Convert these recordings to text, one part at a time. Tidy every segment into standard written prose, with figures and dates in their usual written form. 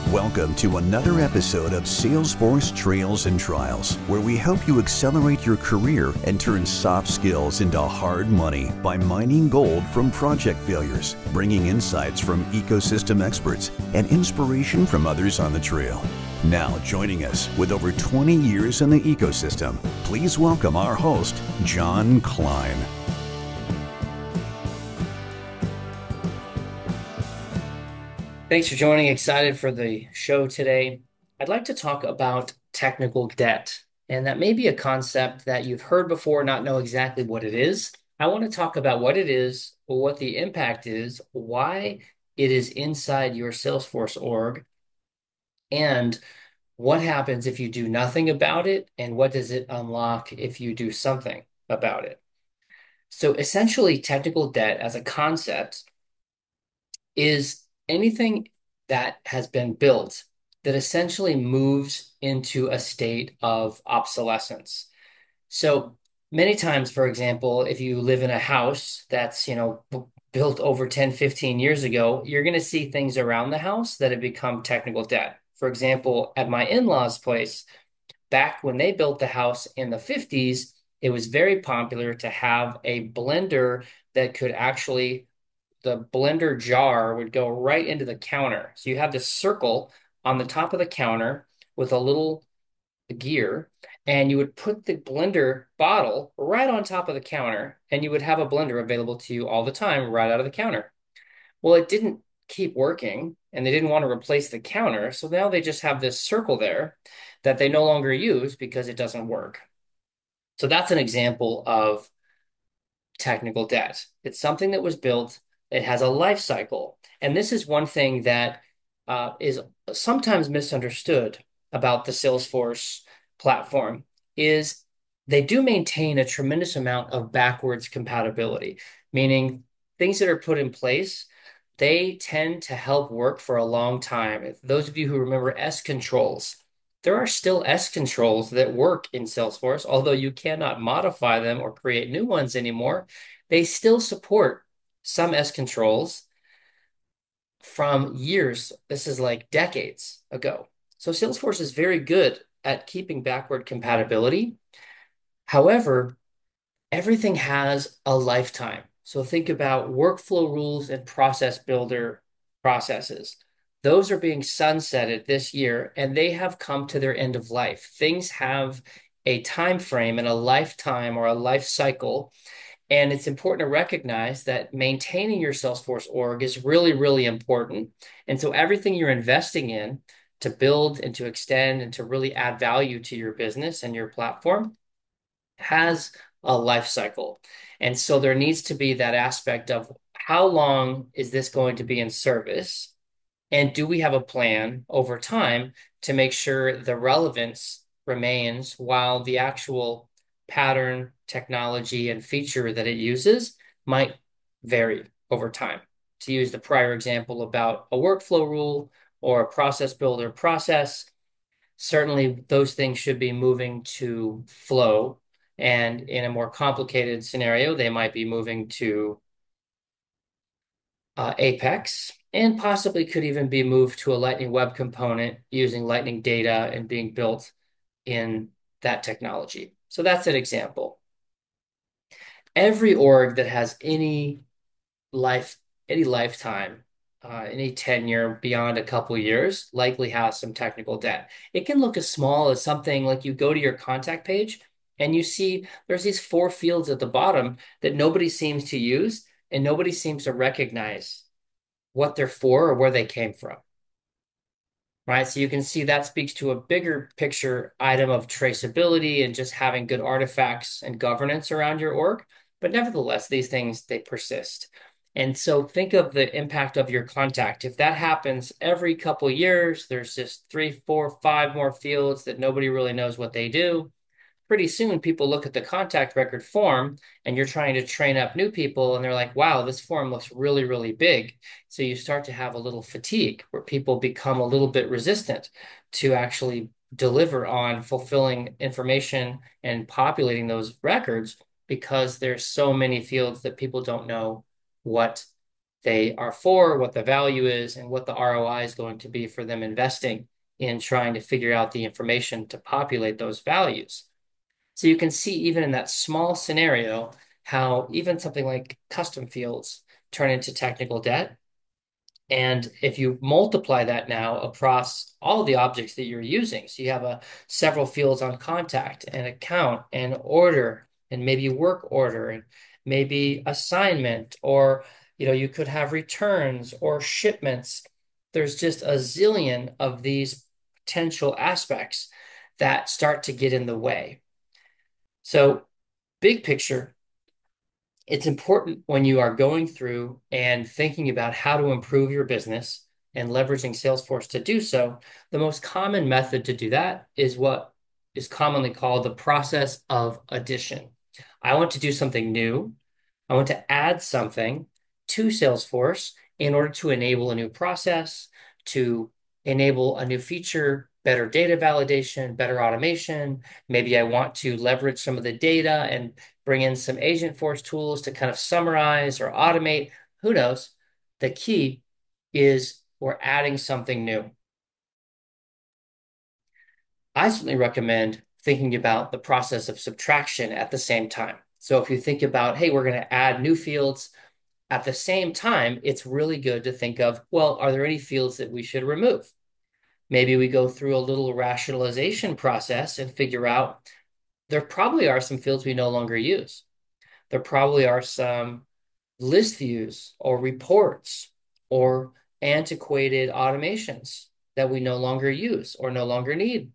Welcome to another episode of Salesforce Trails and Trials, where we help you accelerate your career and turn soft skills into hard money by mining gold from project failures, bringing insights from ecosystem experts and inspiration from others on the trail. Now joining us with over 20 years in the ecosystem, please welcome our host, John Klein. Thanks for joining. Excited for the show today. I'd like to talk about technical debt, and that may be a concept that you've heard before, not know exactly what it is. I want to talk about what it is, what the impact is, why it is inside your Salesforce org, and what happens if you do nothing about it, and what does it unlock if you do something about it. So essentially, technical debt as a concept is anything that has been built that essentially moves into a state of obsolescence. So many times, for example, if you live in a house that's, built over 10, 15 years ago, you're going to see things around the house that have become technical debt. For example, at my in-laws' place, back when they built the house in the 50s, it was very popular to have a blender that could actually the blender jar would go right into the counter. So you have this circle on the top of the counter with a little gear, and you would put the blender bottle right on top of the counter, and you would have a blender available to you all the time right out of the counter. Well, it didn't keep working, and they didn't want to replace the counter, so now they just have this circle there that they no longer use because it doesn't work. So that's an example of technical debt. It's something that was built, it has a life cycle. And this is one thing that is sometimes misunderstood about the Salesforce platform is they do maintain a tremendous amount of backwards compatibility, meaning things that are put in place, they tend to help work for a long time. If those of you who remember S controls, there are still S controls that work in Salesforce, although you cannot modify them or create new ones anymore. They still support some S controls from years. This is like decades ago. So Salesforce is very good at keeping backward compatibility. However, everything has a lifetime. So think about workflow rules and process builder processes. Those are being sunsetted this year, and they have come to their end of life. Things have a time frame and a lifetime or a life cycle, and it's important to recognize that maintaining your Salesforce org is really, really important. And so everything you're investing in to build and to extend and to really add value to your business and your platform has a life cycle. And so there needs to be that aspect of how long is this going to be in service? And do we have a plan over time to make sure the relevance remains while the actual pattern, technology, and feature that it uses might vary over time? To use the prior example about a workflow rule or a process builder process, certainly those things should be moving to flow. And in a more complicated scenario, they might be moving to Apex and possibly could even be moved to a Lightning Web Component using Lightning data and being built in that technology. So that's an example. Every org that has any lifetime, any tenure beyond a couple years likely has some technical debt. It can look as small as something like you go to your contact page and you see there's these 4 fields at the bottom that nobody seems to use and nobody seems to recognize what they're for or where they came from. Right. So you can see that speaks to a bigger picture item of traceability and just having good artifacts and governance around your org. But nevertheless, these things, they persist. And so think of the impact of your contact. If that happens every couple of years, there's just 3, 4, 5 more fields that nobody really knows what they do. Pretty soon people look at the contact record form and you're trying to train up new people and they're like, wow, this form looks really, really big. So you start to have a little fatigue where people become a little bit resistant to actually deliver on fulfilling information and populating those records because there's so many fields that people don't know what they are for, what the value is, and what the ROI is going to be for them investing in trying to figure out the information to populate those values. So you can see even in that small scenario how even something like custom fields turn into technical debt. And if you multiply that now across all the objects that you're using, so you have several fields on contact and account and order and maybe work order and maybe assignment, or you could have returns or shipments. There's just a zillion of these potential aspects that start to get in the way. So big picture, it's important when you are going through and thinking about how to improve your business and leveraging Salesforce to do so. The most common method to do that is what is commonly called the process of addition. I want to do something new. I want to add something to Salesforce in order to enable a new process, to enable a new feature, better data validation, better automation. Maybe I want to leverage some of the data and bring in some Agentforce tools to kind of summarize or automate. Who knows? The key is we're adding something new. I certainly recommend thinking about the process of subtraction at the same time. So if you think about, hey, we're going to add new fields at the same time, it's really good to think of, well, are there any fields that we should remove? Maybe we go through a little rationalization process and figure out there probably are some fields we no longer use. There probably are some list views or reports or antiquated automations that we no longer use or no longer need.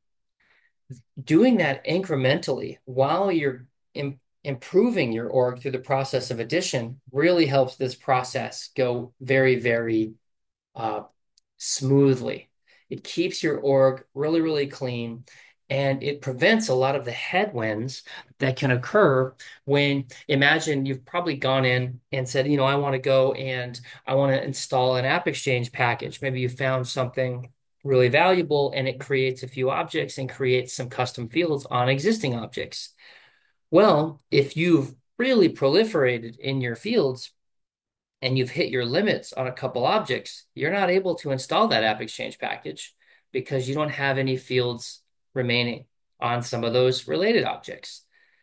Doing that incrementally while you're improving your org through the process of addition really helps this process go very, very uh, smoothly. It keeps your org really, really clean, and it prevents a lot of the headwinds that can occur when, imagine you've probably gone in and said, I want to go and I want to install an App Exchange package. Maybe you found something really valuable and it creates a few objects and creates some custom fields on existing objects. Well, if you've really proliferated in your fields, and you've hit your limits on a couple objects, you're not able to install that App Exchange package because you don't have any fields remaining on some of those related objects.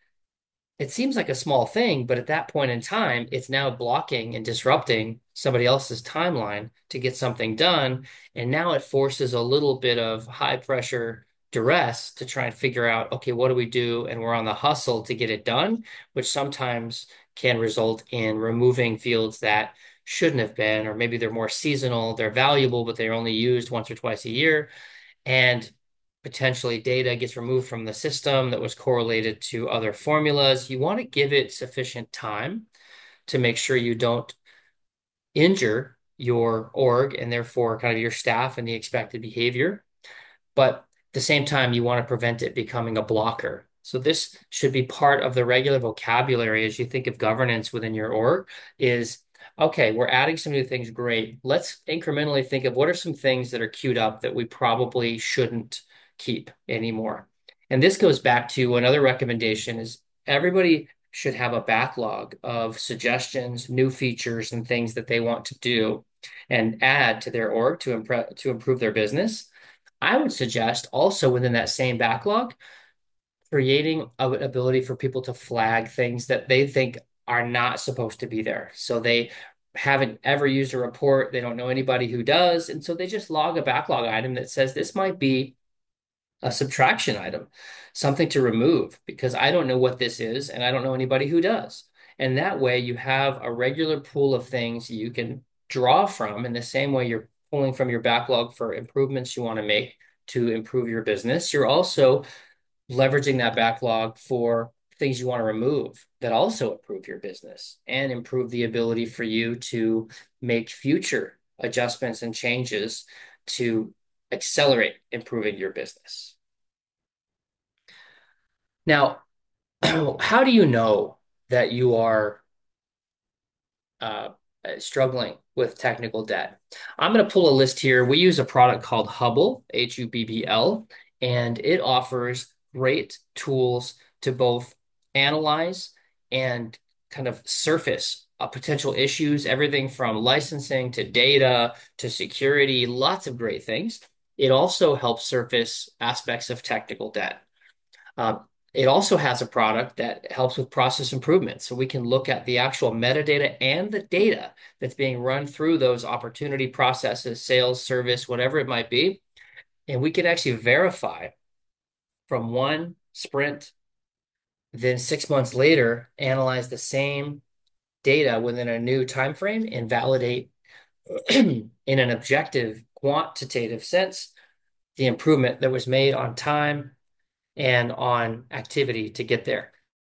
It seems like a small thing, but at that point in time, it's now blocking and disrupting somebody else's timeline to get something done. And now it forces a little bit of high pressure duress to try and figure out, okay, what do we do? And we're on the hustle to get it done, which sometimes can result in removing fields that shouldn't have been, or maybe they're more seasonal, they're valuable, but they're only used once or twice a year. And potentially data gets removed from the system that was correlated to other formulas. You want to give it sufficient time to make sure you don't injure your org and therefore kind of your staff and the expected behavior. But at the same time, you want to prevent it becoming a blocker. So this should be part of the regular vocabulary as you think of governance within your org is, okay, we're adding some new things, great. Let's incrementally think of what are some things that are queued up that we probably shouldn't keep anymore. And this goes back to another recommendation is everybody should have a backlog of suggestions, new features, and things that they want to do and add to their org to improve their business. I would suggest also within that same backlog, creating an ability for people to flag things that they think are not supposed to be there. So they haven't ever used a report, they don't know anybody who does, and so they just log a backlog item that says this might be a subtraction item, something to remove because I don't know what this is and I don't know anybody who does. And that way you have a regular pool of things you can draw from in the same way you're pulling from your backlog for improvements you want to make to improve your business. You're also leveraging that backlog for things you want to remove that also improve your business and improve the ability for you to make future adjustments and changes to accelerate improving your business. Now, how do you know that you are uh, struggling with technical debt? I'm going to pull a list here. We use a product called Hubble, Hubbl, and it offers great tools to both analyze and kind of surface potential issues, everything from licensing to data to security, lots of great things. It also helps surface aspects of technical debt. Um, it also has a product that helps with process improvement. So we can look at the actual metadata and the data that's being run through those opportunity processes, sales, service, whatever it might be. And we can actually verify from one sprint, then 6 months later, analyze the same data within a new time frame and validate in an objective, quantitative sense the improvement that was made on time and on activity to get there.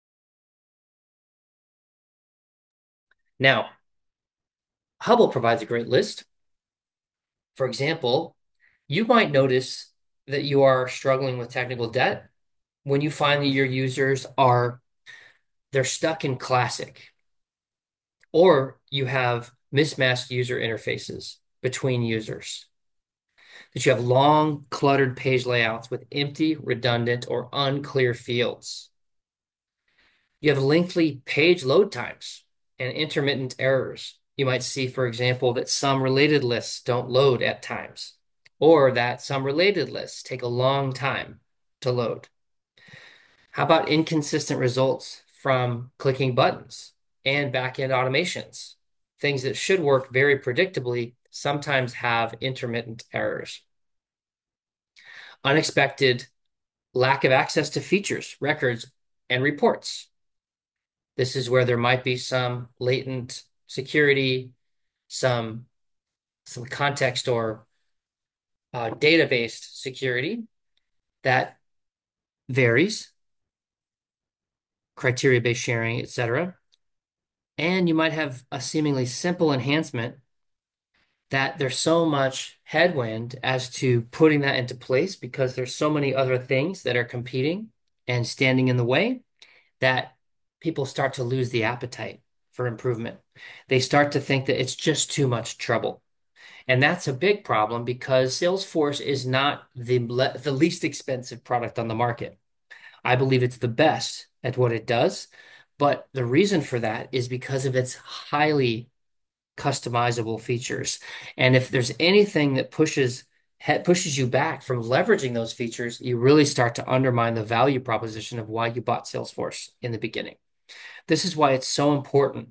Now, Hubble provides a great list. For example, you might notice that you are struggling with technical debt when you find that your users are they're stuck in classic, or you have mismatched user interfaces between users, that you have long, cluttered page layouts with empty, redundant, or unclear fields. You have lengthy page load times and intermittent errors. You might see, for example, that some related lists don't load at times, or that some related lists take a long time to load. How about inconsistent results from clicking buttons and backend automations? Things that should work very predictably sometimes have intermittent errors. Unexpected lack of access to features, records, and reports. This is where there might be some latent security, some context or database security that varies, criteria-based sharing, etc. And you might have a seemingly simple enhancement that there's so much headwind as to putting that into place because there's so many other things that are competing and standing in the way that people start to lose the appetite for improvement. They start to think that it's just too much trouble. And that's a big problem because Salesforce is not the least expensive product on the market. I believe it's the best at what it does. But the reason for that is because of its highly customizable features. And if there's anything that pushes you back from leveraging those features, you really start to undermine the value proposition of why you bought Salesforce in the beginning. This is why it's so important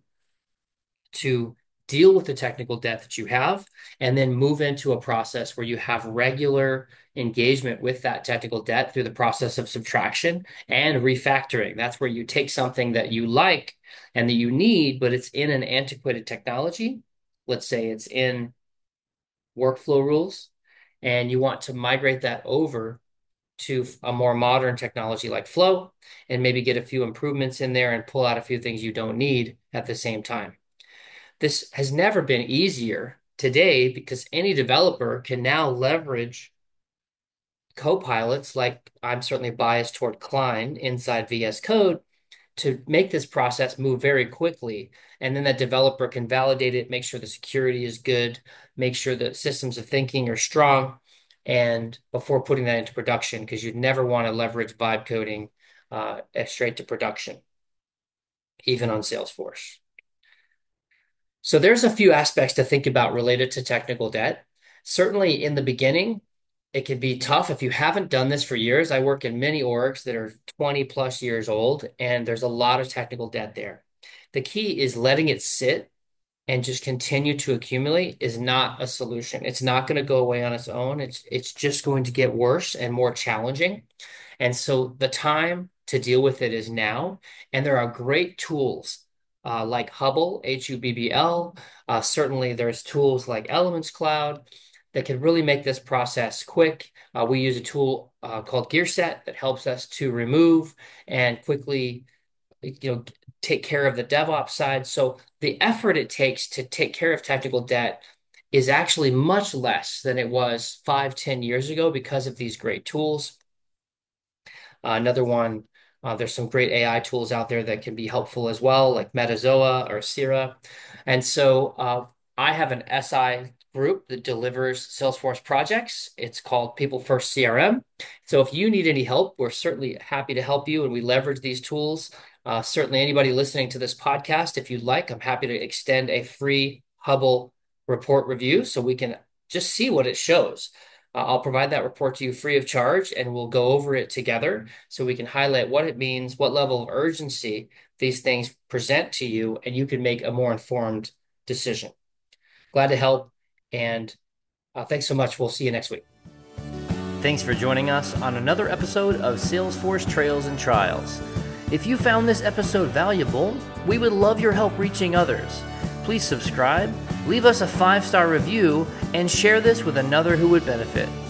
to deal with the technical debt that you have and then move into a process where you have regular engagement with that technical debt through the process of subtraction and refactoring. That's where you take something that you like and that you need, but it's in an antiquated technology. Let's say it's in workflow rules, and you want to migrate that over to a more modern technology like Flow and maybe get a few improvements in there and pull out a few things you don't need at the same time. This has never been easier today because any developer can now leverage copilots, like I'm certainly biased toward Klein inside VS Code, to make this process move very quickly. And then that developer can validate it, make sure the security is good, make sure the systems of thinking are strong, and before putting that into production, because you'd never want to leverage vibe coding straight to production, even on Salesforce. So there's a few aspects to think about related to technical debt. Certainly in the beginning, it can be tough if you haven't done this for years. I work in many orgs that are 20 plus years old, and there's a lot of technical debt there. The key is letting it sit and just continue to accumulate is not a solution. It's not going to go away on its own. It's just going to get worse and more challenging. And so the time to deal with it is now. And there are great tools like Hubble, Hubbl. Certainly, there's tools like Elements Cloud that can really make this process quick. We use a tool called GearSet that helps us to remove and quickly, take care of the DevOps side. So the effort it takes to take care of technical debt is actually much less than it was 5, 10 years ago because of these great tools. Another one, there's some great AI tools out there that can be helpful as well, like Metazoa or Sira. And so I have an SI group that delivers Salesforce projects. It's called People First CRM. So if you need any help, we're certainly happy to help you, and we leverage these tools Certainly, anybody listening to this podcast, if you'd like, I'm happy to extend a free Hubble report review so we can just see what it shows. I'll provide that report to you free of charge, and we'll go over it together so we can highlight what it means, what level of urgency these things present to you, and you can make a more informed decision. Glad to help, and thanks so much. We'll see you next week. Thanks for joining us on another episode of Salesforce Trails and Trials. If you found this episode valuable, we would love your help reaching others. Please subscribe, leave us a 5-star review, and share this with another who would benefit.